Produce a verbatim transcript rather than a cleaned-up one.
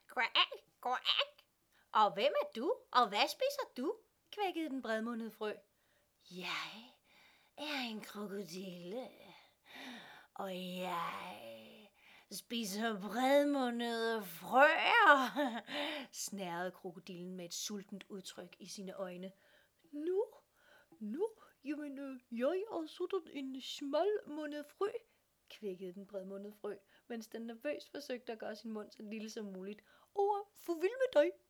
Quack, quack. Og hvem er du? Og hvad spiser du? Kvækkede den bredmundede frø. Jeg er en krokodille, og jeg spiser bredmundede frøer, snærrede krokodillen med et sultent udtryk i sine øjne. Nu, nu, jamen, øh, jeg er sådan en smalmundet frø, kvækkede den bredmundede frø, mens den nervøst forsøgte at gøre sin mund så lille som muligt. Og for vild med dig,